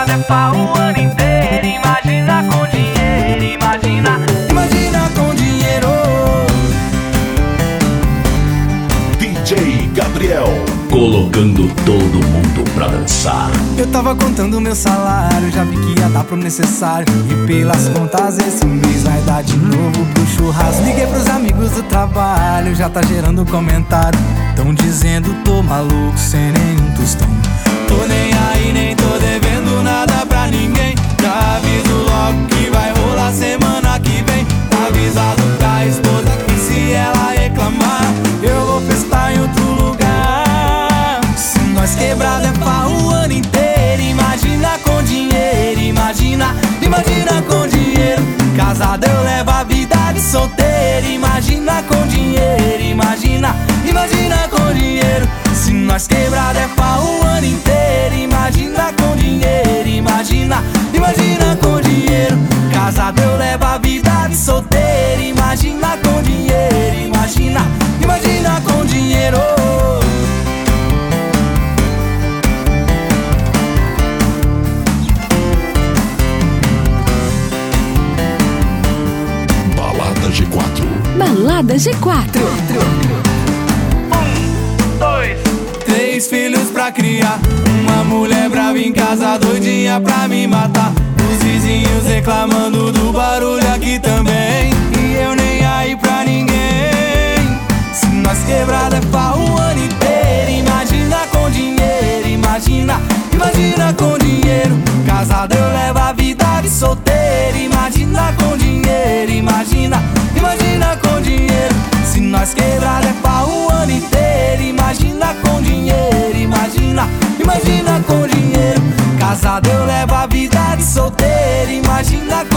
quebrada é pau o ano inteiro. Imagina com dinheiro, imagina. Imagina com dinheiro. DJ Gabriel, colocando todo mundo pra dançar. Eu tava contando meu salário, já vi que ia dar pro necessário. E pelas contas esse mês vai dar de novo pro churrasco. Liguei pros amigos do trabalho, já tá gerando comentário. Tão dizendo tô maluco, sem nenhum tostão. Tô nem aí, nem tô devendo nada pra ninguém. Já aviso logo que vai rolar semana que vem. Tá avisado pra esposa que se ela reclamar, eu vou festar em outro lugar. Se nós quebrada é pau o ano inteiro. Imagina com dinheiro, imagina, imagina com dinheiro. Casado eu levo a vida de solteiro. Imagina com dinheiro, imagina, imagina com dinheiro. Se nós quebrada é pau o ano inteiro. Imagina com dinheiro, imagina, imagina com dinheiro. Casado eu levo a vida de solteiro. Imagina com dinheiro, imagina, imagina com dinheiro. Balada G4. Balada G4. 1, 2. 3 filhos pra criar, uma mulher brava em casa, doidinha pra me matar. Os vizinhos reclamando do barulho aqui também, e eu nem aí pra ninguém. Se nós quebrada é pau o ano inteiro. Imagina com dinheiro, imagina, imagina com dinheiro. Casado eu levo a vida de solteiro. Imagina com dinheiro, imagina, imagina com dinheiro. Se nós quebrada é pau o ano inteiro. Imagina com dinheiro, imagina, imagina com dinheiro. Casado eu levo a vida de solteiro. Imagina